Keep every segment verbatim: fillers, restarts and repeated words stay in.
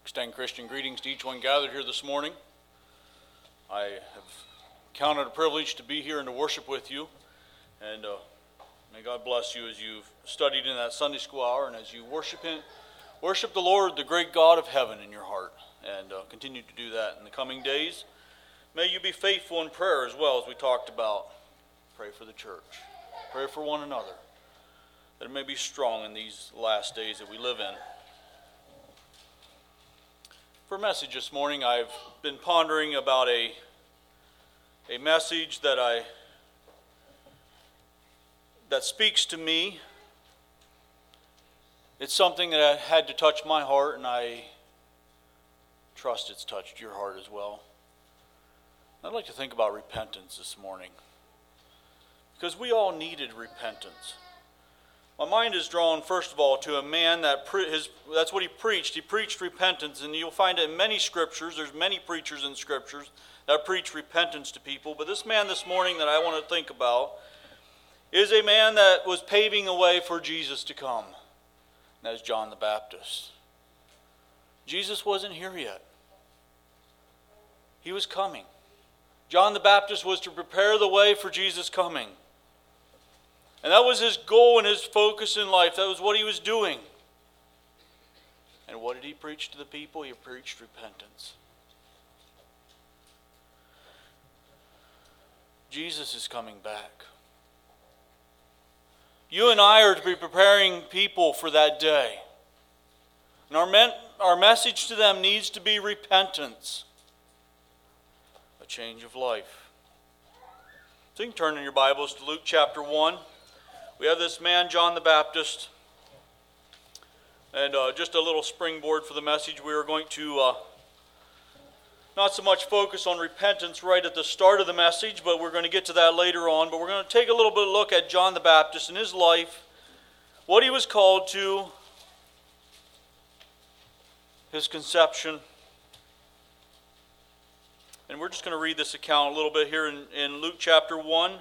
Extend Christian greetings to each one gathered here this morning. I have counted a privilege to be here and to worship with you. And uh, may God bless you as you've studied in that Sunday school hour and as you worship Him, worship the Lord, the great God of heaven, in your heart. And uh, continue to do that in the coming days. May you be faithful in prayer as well, as we talked about. Pray for the church. Pray for one another, that it may be strong in these last days that we live in. For a message this morning, I've been pondering about a, a message that I that speaks to me. It's something that had to touch my heart, and I trust it's touched your heart as well. I'd like to think about repentance this morning, because we all needed repentance. My mind is drawn, first of all, to a man that pre- his, that's what he preached. He preached repentance, and you'll find it in many scriptures. There's many preachers in scriptures that preach repentance to people. But this man this morning that I want to think about is a man that was paving a way for Jesus to come. And that is John the Baptist. Jesus wasn't here yet. He was coming. John the Baptist was to prepare the way for Jesus' coming. And that was his goal and his focus in life. That was what he was doing. And what did he preach to the people? He preached repentance. Jesus is coming back. You and I are to be preparing people for that day. And our, men, our message to them needs to be repentance. A change of life. So you can turn in your Bibles to Luke chapter one. We have this man, John the Baptist, and uh, just a little springboard for the message. We are going to uh, not so much focus on repentance right at the start of the message, but we're going to get to that later on. But we're going to take a little bit of a look at John the Baptist and his life, what he was called to, his conception. And we're just going to read this account a little bit here in, in Luke chapter one.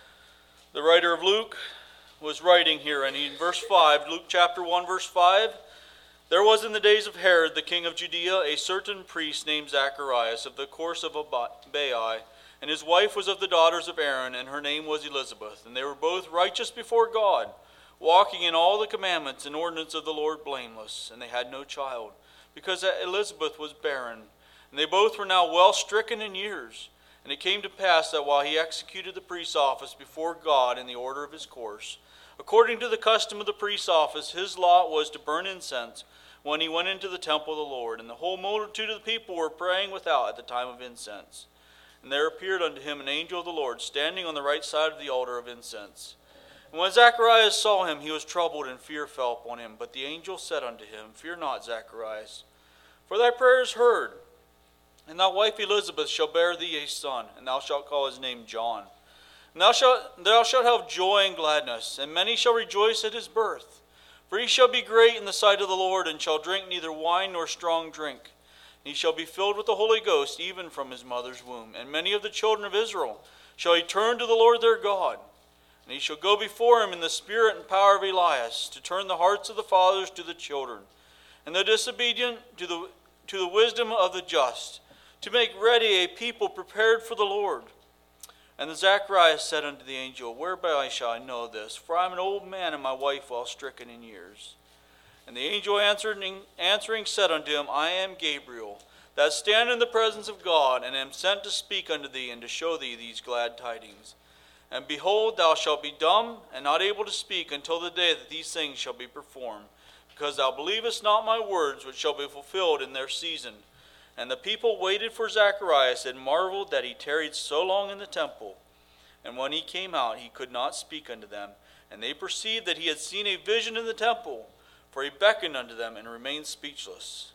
The writer of Luke was writing here, and in verse five, Luke chapter one, verse five, there was in the days of Herod, the king of Judea, a certain priest named Zacharias of the course of Abai, and his wife was of the daughters of Aaron, and her name was Elizabeth. And they were both righteous before God, walking in all the commandments and ordinances of the Lord blameless. And they had no child, because Elizabeth was barren. And they both were now well stricken in years. And it came to pass that while he executed the priest's office before God in the order of his course, according to the custom of the priest's office, his lot was to burn incense when he went into the temple of the Lord. And the whole multitude of the people were praying without at the time of incense. And there appeared unto him an angel of the Lord, standing on the right side of the altar of incense. And when Zacharias saw him, he was troubled, and fear fell upon him. But the angel said unto him, Fear not, Zacharias, for thy prayer is heard. And thy wife Elizabeth shall bear thee a son, and thou shalt call his name John. And thou shalt, thou shalt have joy and gladness, and many shall rejoice at his birth. For he shall be great in the sight of the Lord, and shall drink neither wine nor strong drink. And he shall be filled with the Holy Ghost, even from his mother's womb. And many of the children of Israel shall he turn to the Lord their God. And he shall go before him in the spirit and power of Elias, to turn the hearts of the fathers to the children, and the disobedient to the, to the wisdom of the just, to make ready a people prepared for the Lord. And the Zacharias said unto the angel, Whereby shall I know this? For I am an old man, and my wife well stricken in years. And the angel answering, answering said unto him, I am Gabriel, that stand in the presence of God, and am sent to speak unto thee, and to show thee these glad tidings. And behold, thou shalt be dumb, and not able to speak, until the day that these things shall be performed, because thou believest not my words, which shall be fulfilled in their season. And the people waited for Zacharias, and marveled that he tarried so long in the temple. And when he came out, he could not speak unto them. And they perceived that he had seen a vision in the temple, for he beckoned unto them, and remained speechless.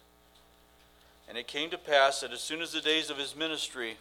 And it came to pass that as soon as the days of his ministry,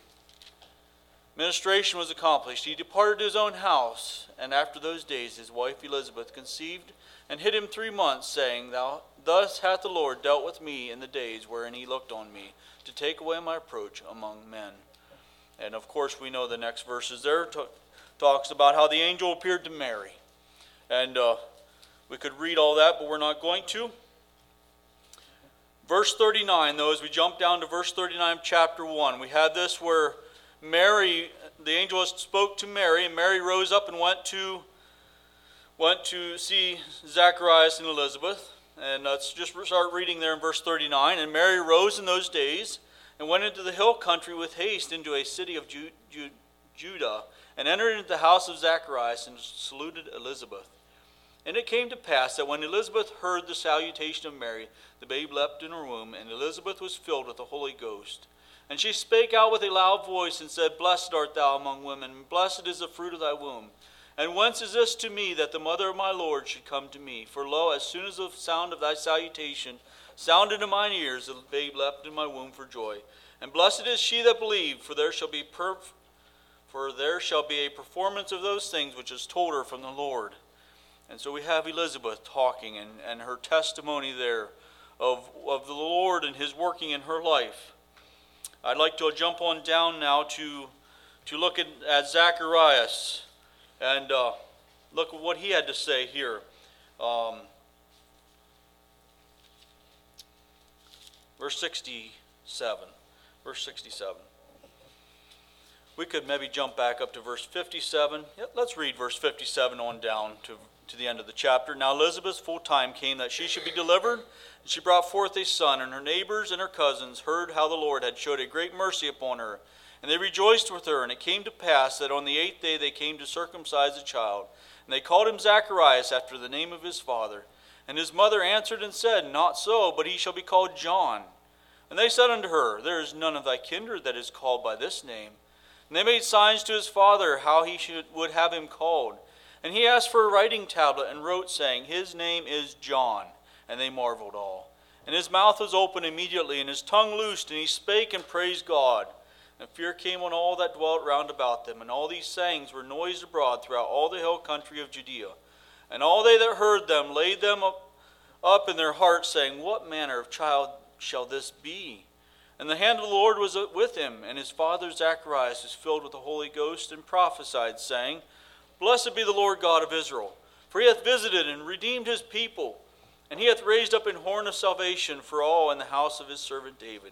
ministration was accomplished, he departed to his own house. And after those days his wife Elizabeth conceived, and hid him three months, saying, Thou, Thus hath the Lord dealt with me in the days wherein he looked on me, to take away my reproach among men. And of course we know the next verses there t- talks about how the angel appeared to Mary. And uh, we could read all that, but we're not going to. Verse thirty-nine, though, as we jump down to verse thirty-nine of chapter one, we had this where Mary, the angel spoke to Mary, and Mary rose up and went to went to see Zacharias and Elizabeth. And let's just start reading there in verse thirty-nine. And Mary rose in those days and went into the hill country with haste into a city of Ju- Ju- Judah, and entered into the house of Zacharias and saluted Elizabeth. And it came to pass that when Elizabeth heard the salutation of Mary, the babe leapt in her womb, and Elizabeth was filled with the Holy Ghost. And she spake out with a loud voice, and said, Blessed art thou among women, and blessed is the fruit of thy womb. And whence is this to me, that the mother of my Lord should come to me? For lo, as soon as the sound of thy salutation sounded in mine ears, the babe leapt in my womb for joy. And blessed is she that believed, for there shall be per- for there shall be a performance of those things which is told her from the Lord. And so we have Elizabeth talking, and, and her testimony there of, of the Lord and his working in her life. I'd like to jump on down now to, to look at, at Zacharias. And uh, look at what he had to say here. Um, verse sixty-seven. Verse sixty-seven. We could maybe jump back up to verse fifty-seven. Yep, let's read verse fifty-seven on down to, to the end of the chapter. Now Elizabeth's full time came that she should be delivered, and she brought forth a son, and her neighbors and her cousins heard how the Lord had showed a great mercy upon her. And they rejoiced with her, and it came to pass that on the eighth day they came to circumcise the child. And they called him Zacharias after the name of his father. And his mother answered and said, Not so, but he shall be called John. And they said unto her, There is none of thy kindred that is called by this name. And they made signs to his father how he should, would have him called. And he asked for a writing tablet and wrote, saying, His name is John. And they marveled all. And his mouth was open immediately, and his tongue loosed, and he spake and praised God. And fear came on all that dwelt round about them, and all these sayings were noised abroad throughout all the hill country of Judea. And all they that heard them laid them up, up in their hearts, saying, What manner of child shall this be? And the hand of the Lord was with him, and his father Zacharias was filled with the Holy Ghost, and prophesied, saying, Blessed be the Lord God of Israel, for he hath visited and redeemed his people, and he hath raised up an horn of salvation for all in the house of his servant David,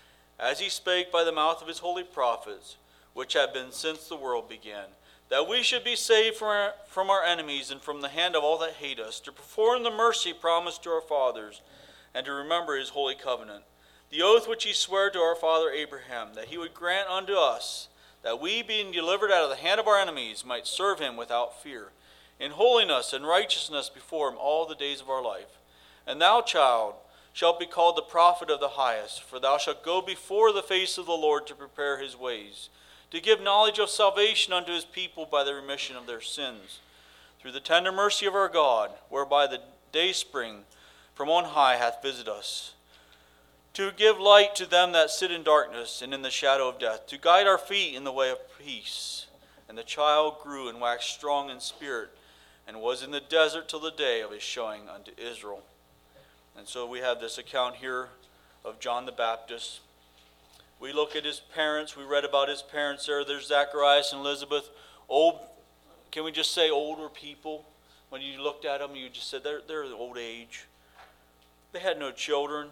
as he spake by the mouth of his holy prophets, which have been since the world began, that we should be saved from our, from our enemies and from the hand of all that hate us, to perform the mercy promised to our fathers, and to remember his holy covenant, the oath which he sware to our father Abraham, that he would grant unto us, that we, being delivered out of the hand of our enemies, might serve him without fear, in holiness and righteousness before him all the days of our life. And thou, child, shalt be called the prophet of the highest, for thou shalt go before the face of the Lord to prepare his ways, to give knowledge of salvation unto his people by the remission of their sins, through the tender mercy of our God, whereby the dayspring from on high hath visited us, to give light to them that sit in darkness and in the shadow of death, to guide our feet in the way of peace. And the child grew and waxed strong in spirit, and was in the desert till the day of his showing unto Israel. And so we have this account here of John the Baptist. We look at his parents. We read about his parents there. There's Zacharias and Elizabeth. Old, can we just say older people? When you looked at them, you just said they're, they're old age. They had no children,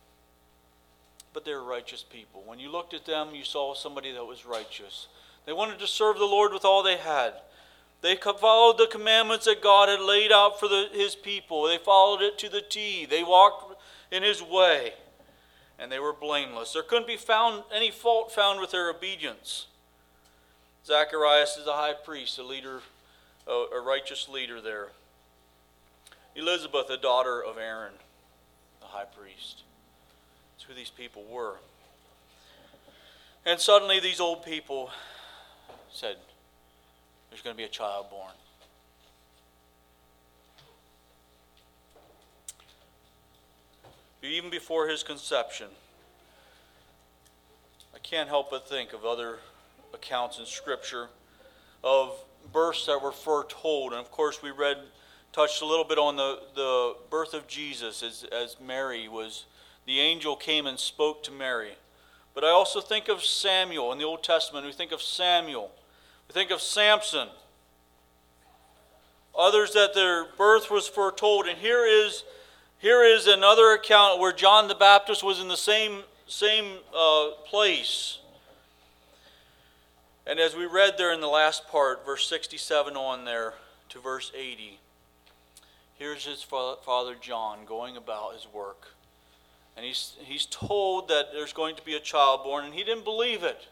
but they were righteous people. When you looked at them, you saw somebody that was righteous. They wanted to serve the Lord with all they had. They followed the commandments that God had laid out for the, his people. They followed it to the T. They walked in his way, and they were blameless. There couldn't be found any fault found with their obedience. Zacharias is a high priest, a leader, a, a righteous leader there. Elizabeth, a daughter of Aaron, the high priest. That's who these people were. And suddenly these old people said, there's going to be a child born. Even before his conception, I can't help but think of other accounts in Scripture of births that were foretold. And of course we read, touched a little bit on the, the birth of Jesus as, as Mary was, the angel came and spoke to Mary. But I also think of Samuel in the Old Testament. We think of Samuel. We think of Samson. Others that their birth was foretold. And here is, Here is another account where John the Baptist was in the same, same uh, place. And as we read there in the last part, verse sixty-seven on there to verse eighty, here's his father John going about his work. And he's, he's told that there's going to be a child born, and he didn't believe it.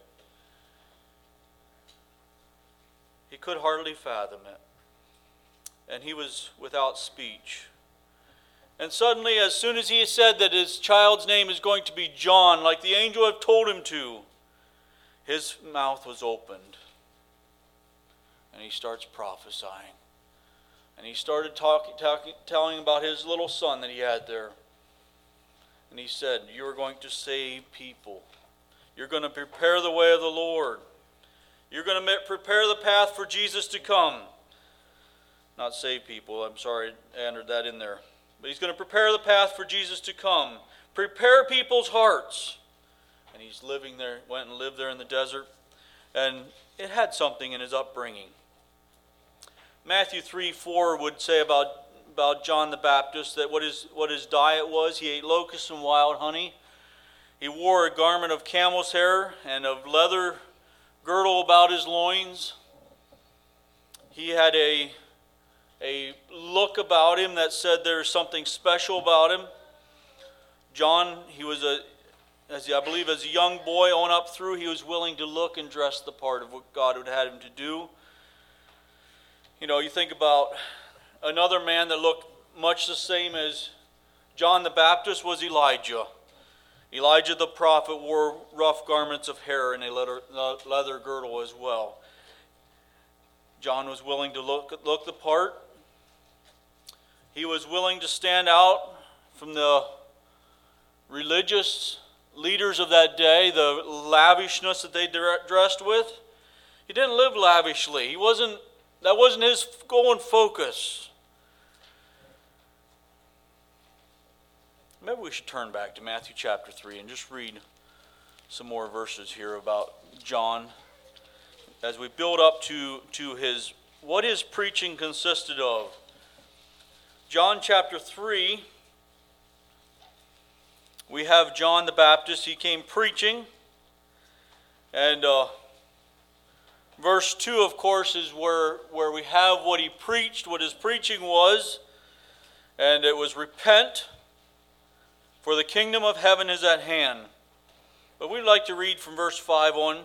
He could hardly fathom it. And he was without speech. And suddenly, as soon as he said that his child's name is going to be John, like the angel had told him to, his mouth was opened. And he starts prophesying. And he started talking, talking, telling about his little son that he had there. And he said, "You're going to save people. You're going to prepare the way of the Lord. You're going to prepare the path for Jesus to come." Not save people. I'm sorry I entered that in there. But he's going to prepare the path for Jesus to come. Prepare people's hearts. And he's living there, went and lived there in the desert. And it had something in his upbringing. Matthew three four would say about, about John the Baptist that what his, what his diet was. He ate locusts and wild honey. He wore a garment of camel's hair and of leather girdle about his loins. He had a a look about him that said there's something special about him. John, he was a, as he, I believe as a young boy on up through, he was willing to look and dress the part of what God would have him to do. You know, you think about another man that looked much the same as John the Baptist was Elijah. Elijah the prophet wore rough garments of hair and a leather, leather girdle as well. John was willing to look, look the part. He was willing to stand out from the religious leaders of that day, the lavishness that they dressed with. He didn't live lavishly. He wasn't, that wasn't his goal and focus. Maybe we should turn back to Matthew chapter three and just read some more verses here about John as we build up to, to his what his preaching consisted of. John chapter three, we have John the Baptist. He came preaching. And uh, verse two, of course, is where, where we have what he preached, what his preaching was. And it was, "Repent, for the kingdom of heaven is at hand." But we'd like to read from verse five on.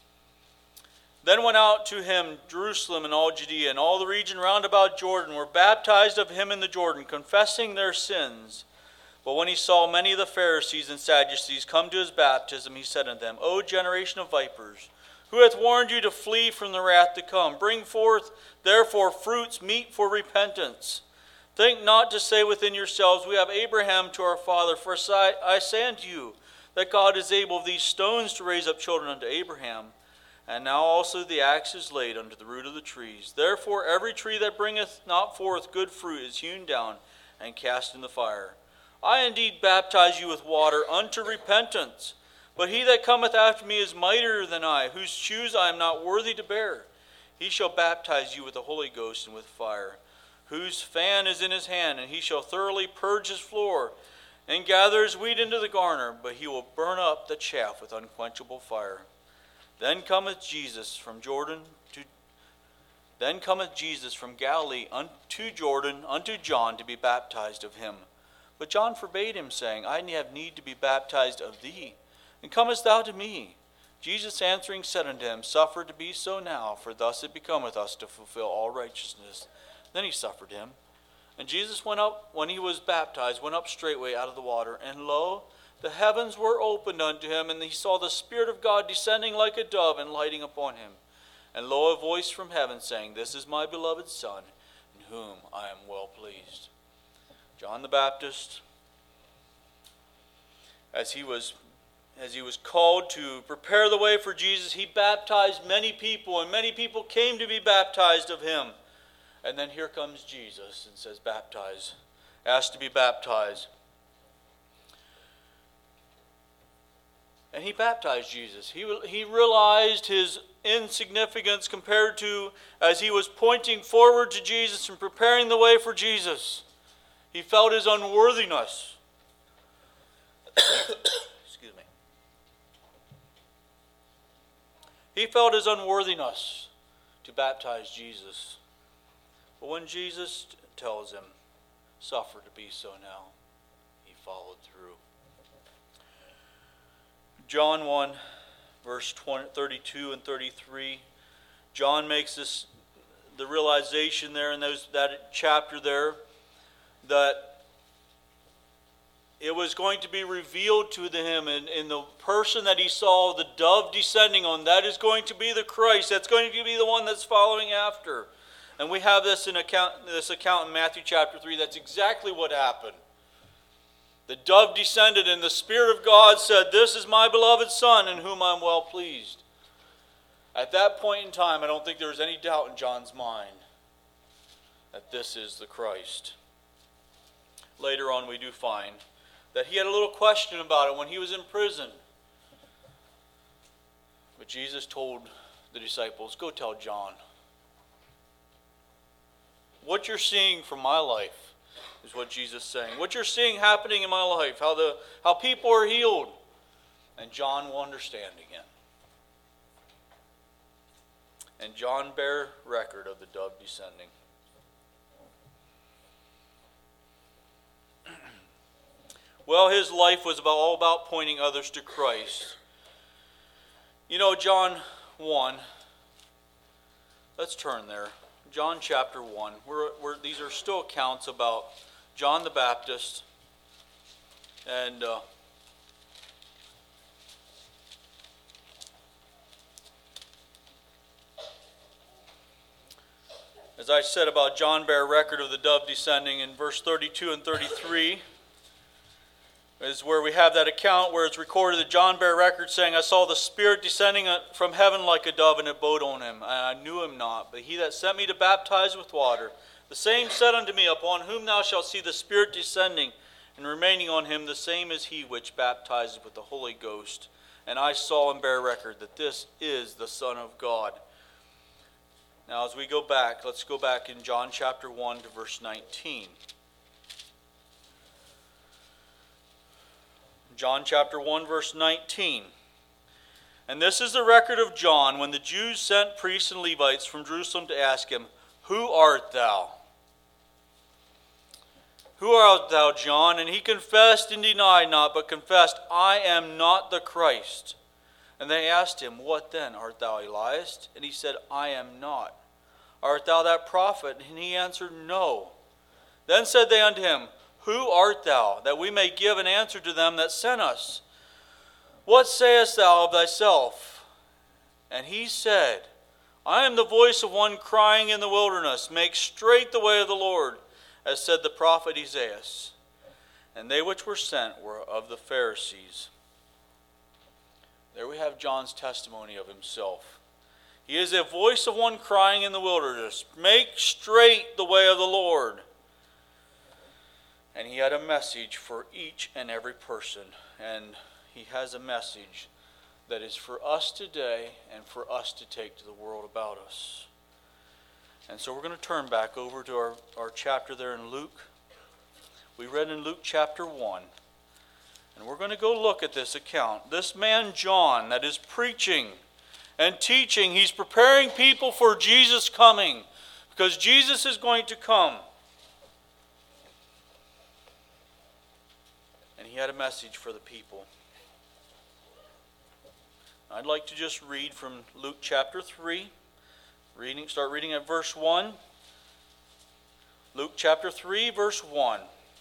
"Then went out to him Jerusalem and all Judea and all the region round about Jordan, were baptized of him in the Jordan, confessing their sins. But when he saw many of the Pharisees and Sadducees come to his baptism, he said unto them, O generation of vipers, who hath warned you to flee from the wrath to come? Bring forth therefore fruits meet for repentance. Think not to say within yourselves, We have Abraham to our father. For I say unto you, that God is able of these stones to raise up children unto Abraham. And now also the axe is laid unto the root of the trees. Therefore every tree that bringeth not forth good fruit is hewn down and cast in the fire. I indeed baptize you with water unto repentance. But he that cometh after me is mightier than I, whose shoes I am not worthy to bear. He shall baptize you with the Holy Ghost and with fire, whose fan is in his hand, and he shall thoroughly purge his floor, and gather his wheat into the garner, but he will burn up the chaff with unquenchable fire. Then cometh Jesus from Jordan to Then cometh Jesus from Galilee unto Jordan unto John to be baptized of him. But John forbade him, saying, I have need to be baptized of thee, and comest thou to me? Jesus answering said unto him, Suffer to be so now, for thus it becometh us to fulfill all righteousness. Then he suffered him. And Jesus went up, when he was baptized, went up straightway out of the water, and lo, the heavens were opened unto him, and he saw the Spirit of God descending like a dove and lighting upon him. And lo, a voice from heaven saying, This is my beloved Son, in whom I am well pleased. John the Baptist, as he was as he was called to prepare the way for Jesus, he baptized many people, and many people came to be baptized of him. And then here comes Jesus and says, baptize, asked to be baptized. And he baptized Jesus. He, he realized his insignificance compared to, as he was pointing forward to Jesus and preparing the way for Jesus. He felt his unworthiness. Excuse me. He felt his unworthiness to baptize Jesus. But when Jesus tells him, suffer to be so now, he followed through. John one, verse thirty-two and thirty-three. John makes this the realization there in those that chapter there that it was going to be revealed to him in, in the person that he saw the dove descending on. That is going to be the Christ. That's going to be the one that's following after. And we have this in account this account in Matthew chapter three. That's exactly what happened. The dove descended and the Spirit of God said, "This is my beloved Son in whom I'm well pleased." At that point in time, I don't think there was any doubt in John's mind that this is the Christ. Later on we do find that he had a little question about it when he was in prison. But Jesus told the disciples, "Go tell John. What you're seeing from my life," is what Jesus is saying. "What you're seeing happening in my life, how the how people are healed." And John will understand again. And John bare record of the dove descending. Well, his life was about, all about pointing others to Christ. You know, John one, let's turn there. John chapter one. We're, we're, these are still accounts about John the Baptist. And uh, as I said about John bare record of the dove descending in verse thirty-two and thirty-three, is where we have that account where it's recorded that John bare record saying, "I saw the Spirit descending from heaven like a dove, and it abode on him. And I knew him not, but he that sent me to baptize with water, the same said unto me, Upon whom thou shalt see the Spirit descending and remaining on him, the same is he which baptizes with the Holy Ghost. And I saw and bear record that this is the Son of God." Now as we go back, let's go back in John chapter one to verse nineteen. John chapter one, verse nineteen. "And this is the record of John, when the Jews sent priests and Levites from Jerusalem to ask him, Who art thou? Who art thou, John? And he confessed and denied not, but confessed, I am not the Christ. And they asked him, What then? Art thou Elias? And he said, I am not. Art thou that prophet? And he answered, No. Then said they unto him, Who art thou, that we may give an answer to them that sent us? What sayest thou of thyself? And he said, I am the voice of one crying in the wilderness, Make straight the way of the Lord, as said the prophet Esaias. And they which were sent were of the Pharisees. There we have John's testimony of himself. He is a voice of one crying in the wilderness, Make straight the way of the Lord. And he had a message for each and every person. And he has a message that is for us today and for us to take to the world about us. And so we're going to turn back over to our, our chapter there in Luke. We read in Luke chapter one. And we're going to go look at this account. This man John that is preaching and teaching, he's preparing people for Jesus coming. Because Jesus is going to come. And he had a message for the people. I'd like to just read from Luke chapter three. Reading, start reading at verse one. Luke chapter three, verse one.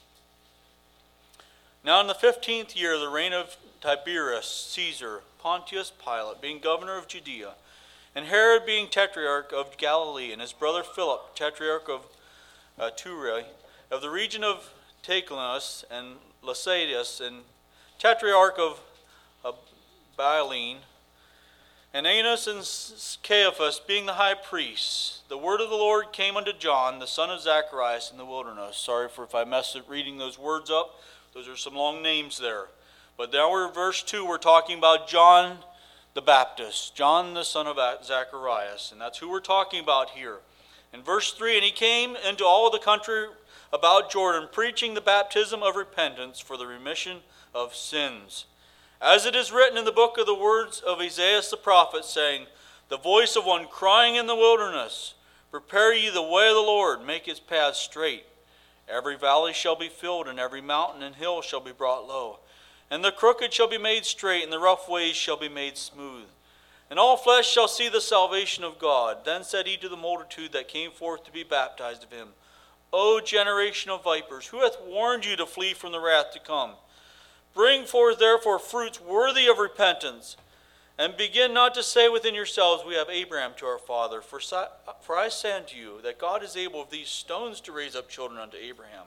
Now in the fifteenth year of the reign of Tiberius Caesar, Pontius Pilate being governor of Judea, and Herod being tetrarch of Galilee, and his brother Philip, tetrarch of uh, Turea, of the region of Trachonitis and Laodiceas, and tetrarch of uh, Bailine, and Annas and Caiaphas being the high priests, the word of the Lord came unto John, the son of Zacharias, in the wilderness. Sorry for if I messed up reading those words up. Those are some long names there. But now we're in verse two, we're talking about John the Baptist, John the son of Zacharias, and that's who we're talking about here. In verse three, and he came into all the country about Jordan, preaching the baptism of repentance for the remission of sins. As it is written in the book of the words of Isaiah the prophet, saying, the voice of one crying in the wilderness, prepare ye the way of the Lord, make his paths straight. Every valley shall be filled, and every mountain and hill shall be brought low. And the crooked shall be made straight, and the rough ways shall be made smooth. And all flesh shall see the salvation of God. Then said he to the multitude that came forth to be baptized of him, O generation of vipers, who hath warned you to flee from the wrath to come? Bring forth therefore fruits worthy of repentance, and begin not to say within yourselves, we have Abraham to our father. For, for I say unto you, that God is able of these stones to raise up children unto Abraham.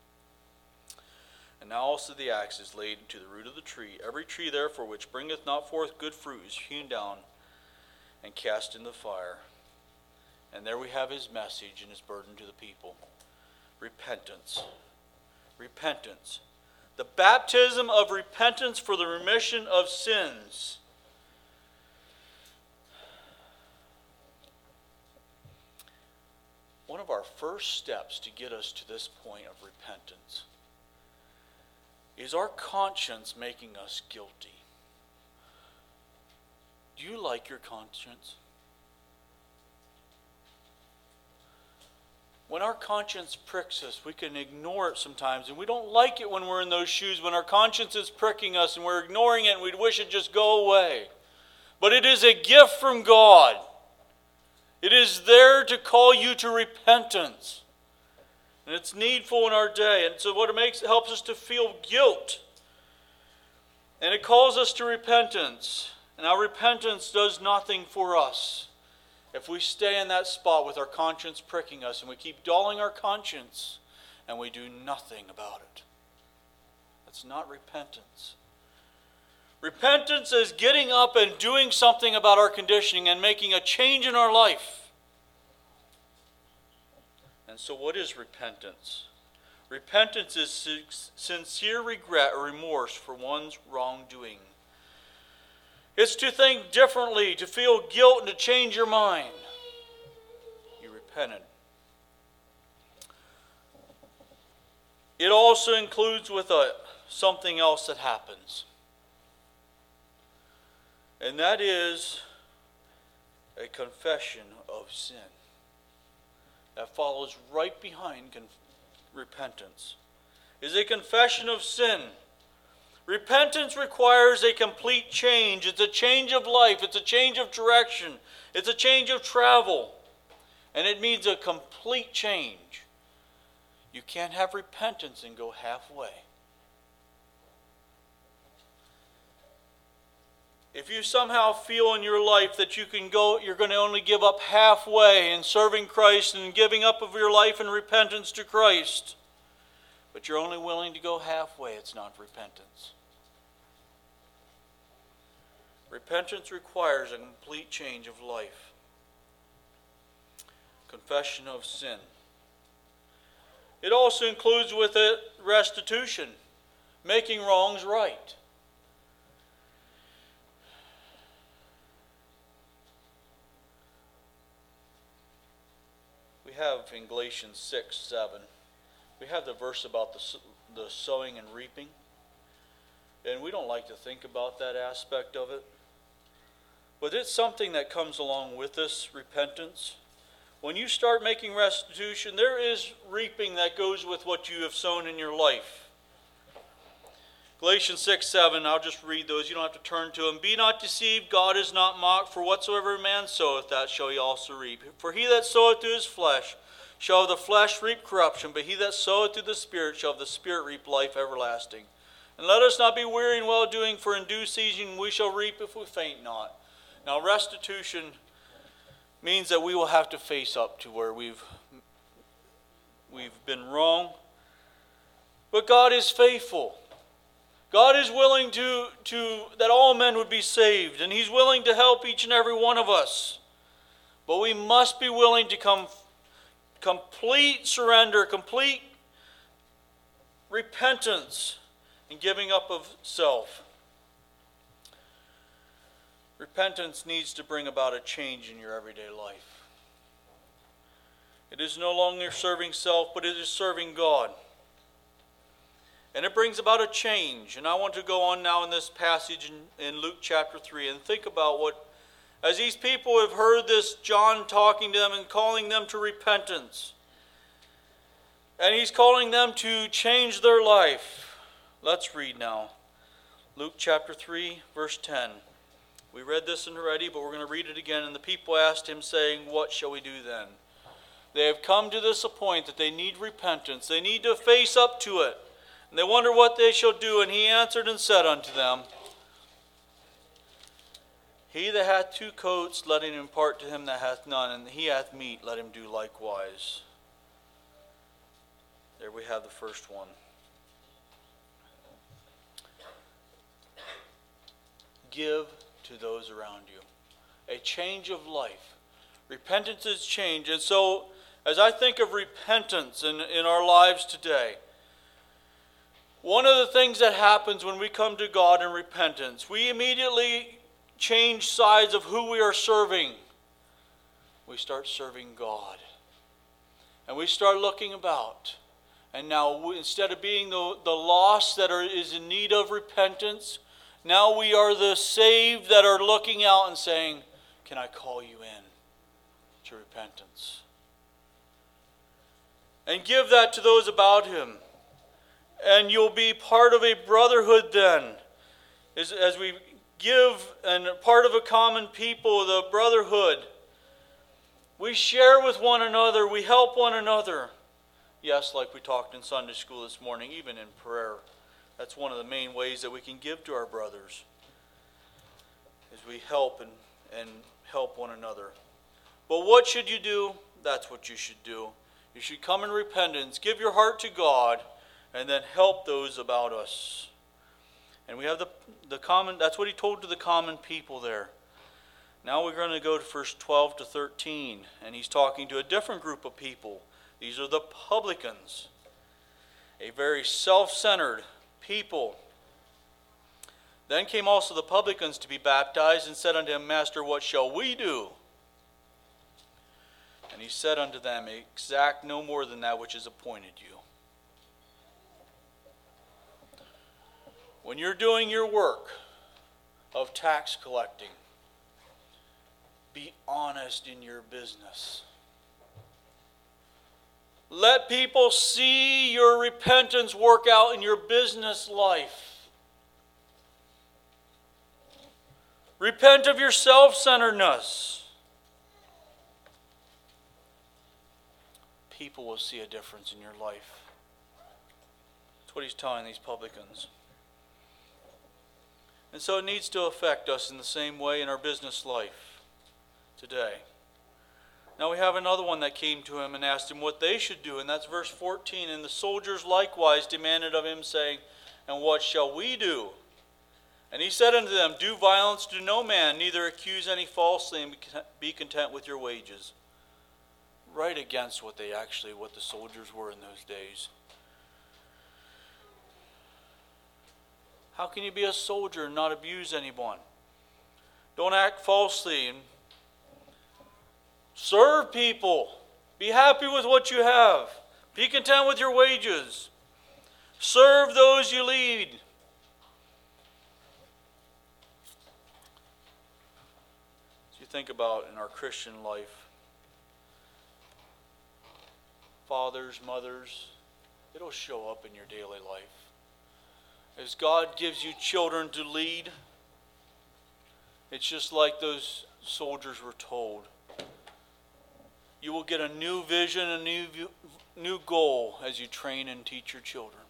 And now also the axe is laid to the root of the tree. Every tree therefore which bringeth not forth good fruit is hewn down and cast in the fire. And there we have his message and his burden to the people. Repentance. Repentance. The baptism of repentance for the remission of sins. One of our first steps to get us to this point of repentance is our conscience making us guilty. Do you like your conscience? When our conscience pricks us, we can ignore it sometimes, and we don't like it when we're in those shoes, when our conscience is pricking us and we're ignoring it and we wish it just go away. But it is a gift from God. It is there to call you to repentance. And it's needful in our day. And so what it makes, it helps us to feel guilt. And it calls us to repentance. And our repentance does nothing for us. If we stay in that spot with our conscience pricking us and we keep dulling our conscience and we do nothing about it, that's not repentance. Repentance is getting up and doing something about our conditioning and making a change in our life. And so what is repentance? Repentance is sincere regret or remorse for one's wrongdoing. It's to think differently, to feel guilt, and to change your mind. You repented. It also includes with it something else that happens. And that is a confession of sin. That follows right behind con- repentance. Is a confession of sin. Repentance requires a complete change. It's a change of life. It's a change of direction. It's a change of travel. And it means a complete change. You can't have repentance and go halfway. If you somehow feel in your life that you can go, you're going to only give up halfway in serving Christ and giving up of your life in repentance to Christ, but you're only willing to go halfway, it's not repentance. Repentance requires a complete change of life. Confession of sin. It also includes with it restitution, making wrongs right. We have in Galatians six, seven, we have the verse about the, the sowing and reaping. And we don't like to think about that aspect of it. But it's something that comes along with this repentance. When you start making restitution, there is reaping that goes with what you have sown in your life. Galatians six, seven, I'll just read those. You don't have to turn to them. Be not deceived, God is not mocked, for whatsoever a man soweth, that shall he also reap. For he that soweth to his flesh shall of the flesh reap corruption, but he that soweth to the Spirit shall of the Spirit reap life everlasting. And let us not be weary in well-doing, for in due season we shall reap if we faint not. Now restitution means that we will have to face up to where we've, we've been wrong. But God is faithful. God is willing to, to that all men would be saved, and He's willing to help each and every one of us. But we must be willing to come complete surrender, complete repentance, and giving up of self. Repentance needs to bring about a change in your everyday life. It is no longer serving self, but it is serving God. And it brings about a change. And I want to go on now in this passage in, in Luke chapter three and think about what, as these people have heard this John talking to them and calling them to repentance, and he's calling them to change their life. Let's read now. Luke chapter three, verse ten. We read this already, but we're going to read it again. And the people asked him, saying, "What shall we do then?" They have come to this point that they need repentance. They need to face up to it. And they wonder what they shall do. And he answered and said unto them, He that hath two coats, let him impart to him that hath none, and he hath meat, let him do likewise. There we have the first one. Give to those around you. A change of life. Repentance is change. And so, as I think of repentance in, in our lives today, one of the things that happens when we come to God in repentance, we immediately change sides of who we are serving. We start serving God. And we start looking about. And now, we, instead of being the, the lost that are, is in need of repentance, now we are the saved that are looking out and saying, "Can I call you in to repentance?" And give that to those about him. And you'll be part of a brotherhood then. As, as we give and part of a common people, the brotherhood. We share with one another. We help one another. Yes, like we talked in Sunday school this morning, even in prayer. That's one of the main ways that we can give to our brothers. Is we help and, and help one another. But what should you do? That's what you should do. You should come in repentance, give your heart to God, and then help those about us. And we have the, the common, that's what he told to the common people there. Now we're going to go to verse twelve to thirteen, and he's talking to a different group of people. These are the publicans, a very self-centered people. Then came also the publicans to be baptized, and said unto him, Master, what shall we do? And he said unto them, Exact no more than that which is appointed you. When you're doing your work of tax collecting, be honest in your business. Let people see your repentance work out in your business life. Repent of your self-centeredness. People will see a difference in your life. That's what he's telling these publicans. And so it needs to affect us in the same way in our business life today. Now we have another one that came to him and asked him what they should do, and that's verse fourteen. And the soldiers likewise demanded of him, saying, And what shall we do? And he said unto them, Do violence to no man, neither accuse any falsely, and be content with your wages. Right against what they actually, what the soldiers were in those days. How can you be a soldier and not abuse anyone? Don't act falsely and serve people. Be happy with what you have. Be content with your wages. Serve those you lead. As you think about in our Christian life, fathers, mothers, it'll show up in your daily life. As God gives you children to lead, it's just like those soldiers were told. You will get a new vision, a new new goal as you train and teach your children.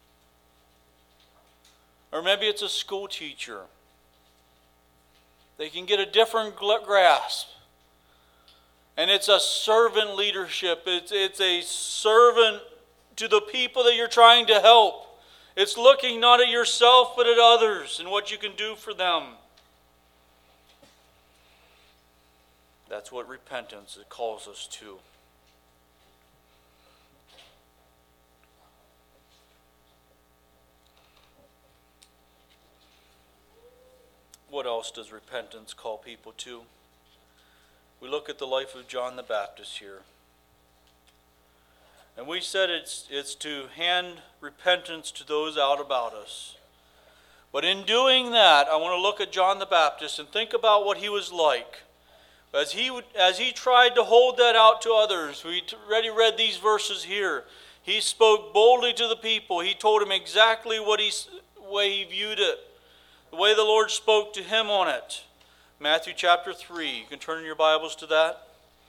Or maybe it's a school teacher. They can get a different grasp. And it's a servant leadership. It's, it's a servant to the people that you're trying to help. It's looking not at yourself but at others and what you can do for them. That's what repentance calls us to. What else does repentance call people to? We look at the life of John the Baptist here. And we said it's, it's to hand repentance to those out about us. But in doing that, I want to look at John the Baptist and think about what he was like. As he, as he tried to hold that out to others, we already read these verses here. He spoke boldly to the people. He told them exactly what he, way he viewed it, the way the Lord spoke to him on it. Matthew chapter three. You can turn in your Bibles to that.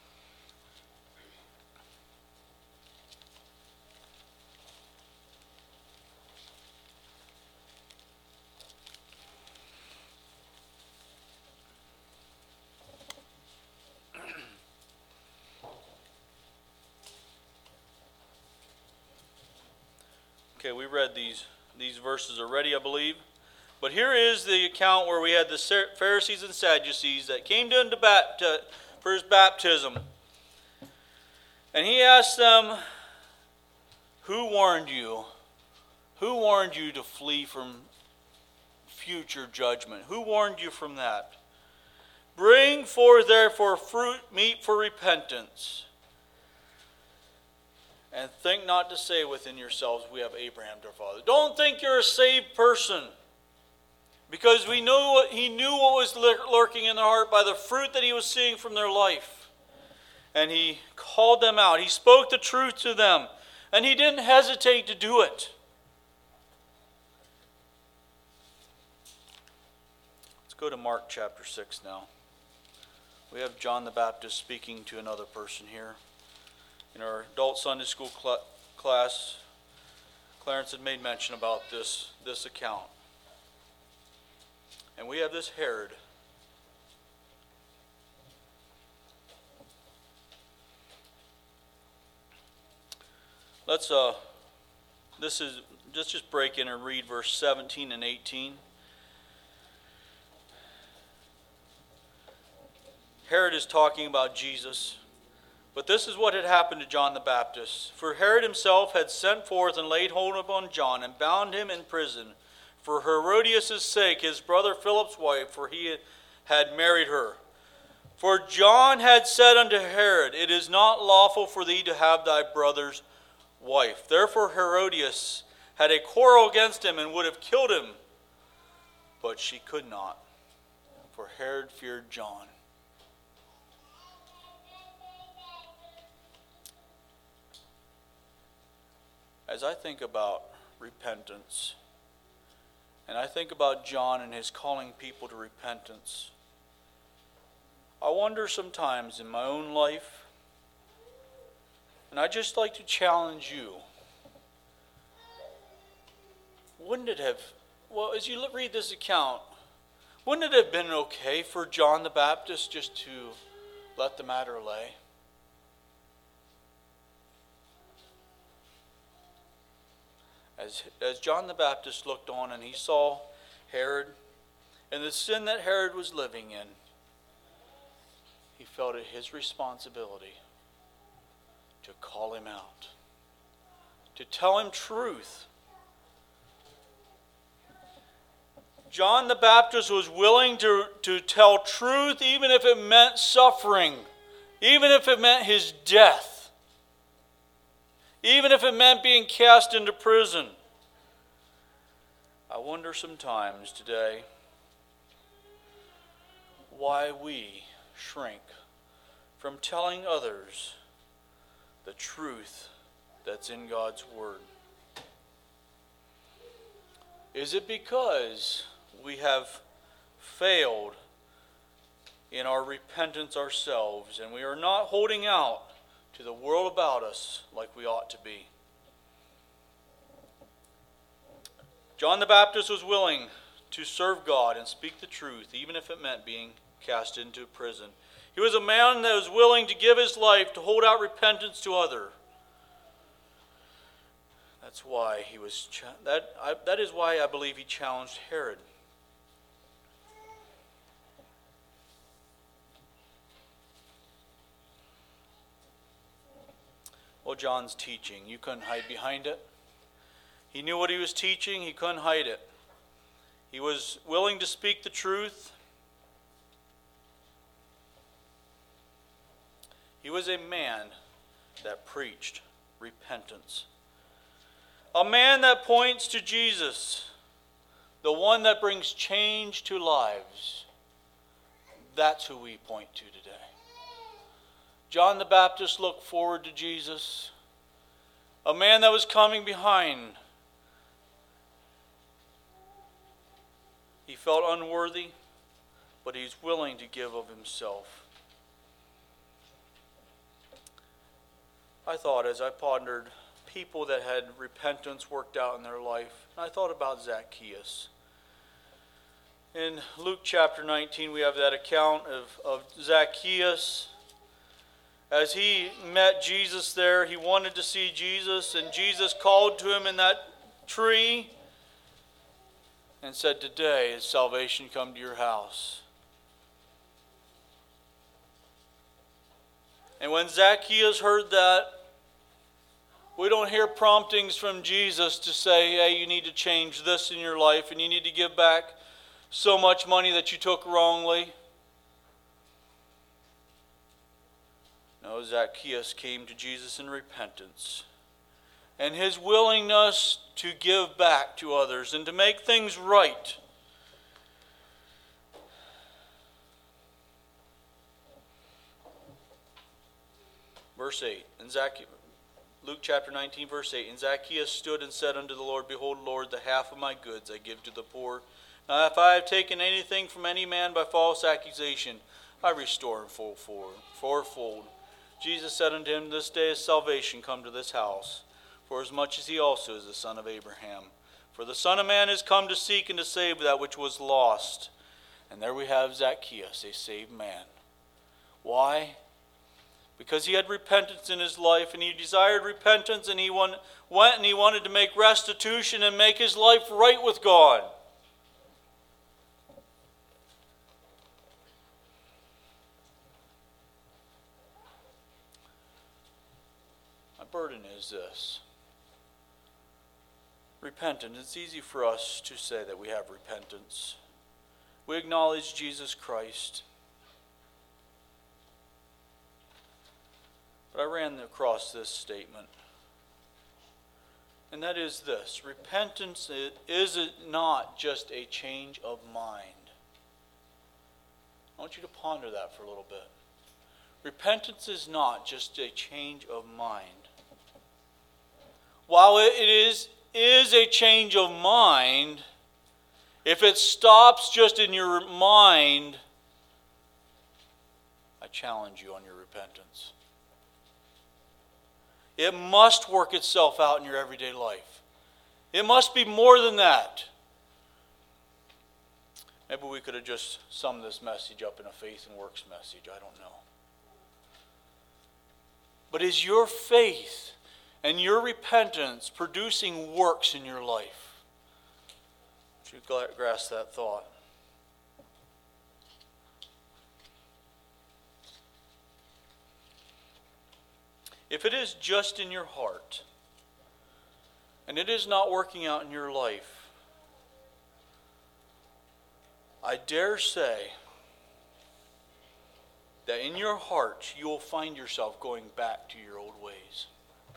Okay, we read these, these verses already, I believe. But here is the account where we had the Pharisees and Sadducees that came to him to bat, to, for his baptism. And he asked them, who warned you? Who warned you to flee from future judgment? Who warned you from that? Bring forth therefore fruit meet for repentance. And think not to say within yourselves, we have Abraham to our father. Don't think you're a saved person. Because we know what, he knew what was lurking in their heart by the fruit that he was seeing from their life. And he called them out. He spoke the truth to them. And he didn't hesitate to do it. Let's go to Mark chapter six now. We have John the Baptist speaking to another person here. In our adult Sunday school cl- class, Clarence had made mention about this, this account. And we have this Herod. Let's, uh, this is, let's just break in and read verse seventeen and eighteen. Herod is talking about Jesus. But this is what had happened to John the Baptist. For Herod himself had sent forth and laid hold upon John and bound him in prison for Herodias' sake, his brother Philip's wife, for he had married her. For John had said unto Herod, it is not lawful for thee to have thy brother's wife. Therefore Herodias had a quarrel against him and would have killed him. But she could not, for Herod feared John. As I think about repentance, and I think about John and his calling people to repentance, I wonder sometimes in my own life, and I'd just like to challenge you, wouldn't it have, well, as you read this account, wouldn't it have been okay for John the Baptist just to let the matter lay? As, as John the Baptist looked on and he saw Herod and the sin that Herod was living in, he felt it his responsibility to call him out, to tell him truth. John the Baptist was willing to, to tell truth even if it meant suffering, even if it meant his death. Even if it meant being cast into prison. I wonder sometimes today why we shrink from telling others the truth that's in God's Word. Is it because we have failed in our repentance ourselves and we are not holding out to the world about us like we ought to be? John the Baptist was willing to serve God and speak the truth, even if it meant being cast into prison. He was a man that was willing to give his life to hold out repentance to others. That's why he was. That I, that is why I believe he challenged Herod. Well, John's teaching, you couldn't hide behind it. He knew what he was teaching, he couldn't hide it. He was willing to speak the truth. He was a man that preached repentance. A man that points to Jesus, the one that brings change to lives. That's who we point to today. John the Baptist looked forward to Jesus, a man that was coming behind. He felt unworthy, but he's willing to give of himself. I thought as I pondered people that had repentance worked out in their life, I thought about Zacchaeus. In Luke chapter nineteen, we have that account of, of Zacchaeus. As he met Jesus there, he wanted to see Jesus, and Jesus called to him in that tree and said, "Today has salvation come to your house." And when Zacchaeus heard that, we don't hear promptings from Jesus to say, hey, you need to change this in your life and you need to give back so much money that you took wrongly. No, Zacchaeus came to Jesus in repentance. And his willingness to give back to others and to make things right. Verse eight, and Zacchaeus, Luke chapter nineteen, verse eight, and Zacchaeus stood and said unto the Lord, Behold, Lord, the half of my goods I give to the poor. Now if I have taken anything from any man by false accusation, I restore him fourfold. fourfold. Jesus said unto him, This day is salvation come to this house, for as much as he also is the son of Abraham. For the Son of Man is come to seek and to save that which was lost. And there we have Zacchaeus, a saved man. Why? Because he had repentance in his life, and he desired repentance, and he went and he wanted to make restitution and make his life right with God. My burden is this. Repentance. It's easy for us to say that we have repentance. We acknowledge Jesus Christ. But I ran across this statement, and that is this: repentance is not just a change of mind. I want you to ponder that for a little bit. Repentance is not just a change of mind. While it is, is a change of mind, if it stops just in your mind, I challenge you on your repentance. It must work itself out in your everyday life. It must be more than that. Maybe we could have just summed this message up in a faith and works message. I don't know. But is your faith and your repentance producing works in your life? Would you grasp that thought? If it is just in your heart, and it is not working out in your life, I dare say that in your heart you will find yourself going back to your old ways.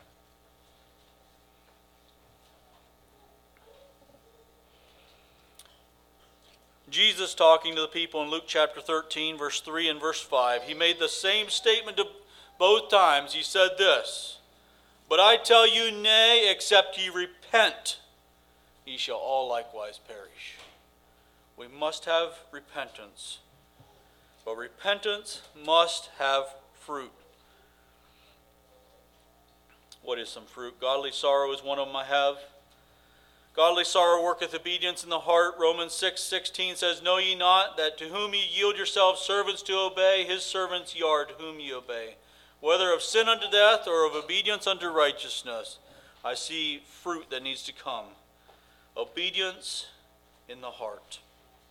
Jesus, talking to the people in Luke chapter thirteen, verse three and verse five, he made the same statement to both times. He said this, But I tell you, nay, except ye repent, ye shall all likewise perish. We must have repentance. But repentance must have fruit. What is some fruit? Godly sorrow is one of them I have. Godly sorrow worketh obedience in the heart. Romans six sixteen says, Know ye not that to whom ye yield yourselves servants to obey, his servants ye are to whom ye obey, whether of sin unto death or of obedience unto righteousness. I see fruit that needs to come. Obedience in the heart.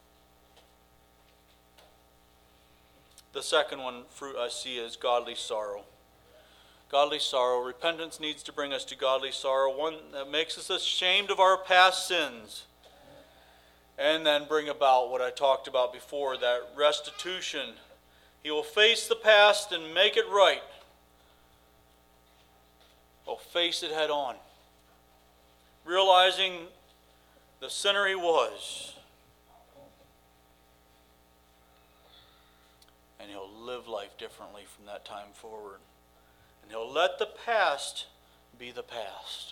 The second one, fruit I see, is godly sorrow. Godly sorrow. Repentance needs to bring us to godly sorrow, one that makes us ashamed of our past sins, and then bring about what I talked about before, that restitution. He will face the past and make it right. will face it head on, realizing the sinner he was. And he'll live life differently from that time forward. And he'll let the past be the past.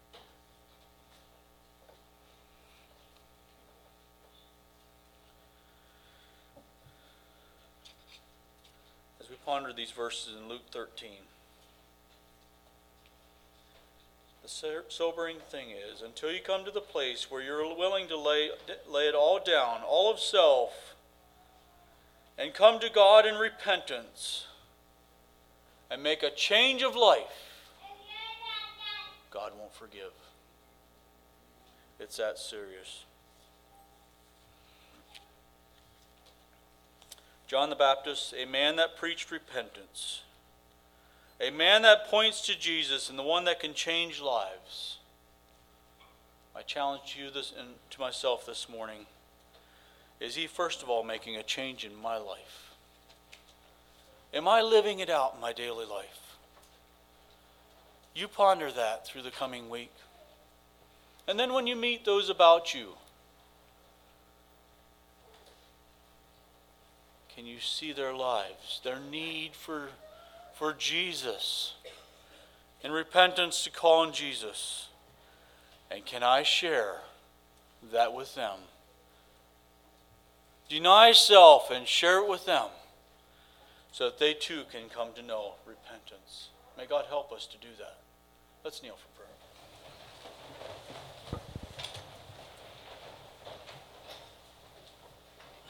As we ponder these verses in Luke thirteen, the sobering thing is, until you come to the place where you're willing to lay, lay it all down, all of self, and come to God in repentance and make a change of life, God won't forgive. It's that serious. John the Baptist, a man that preached repentance, a man that points to Jesus and the one that can change lives. My challenge to you this and to myself this morning, is he first of all making a change in my life? Am I living it out in my daily life? You ponder that through the coming week. And then when you meet those about you, can you see their lives, their need for, for Jesus, and repentance to call on Jesus? And can I share that with them? Deny self and share it with them so that they too can come to know repentance. May God help us to do that. Let's kneel for prayer.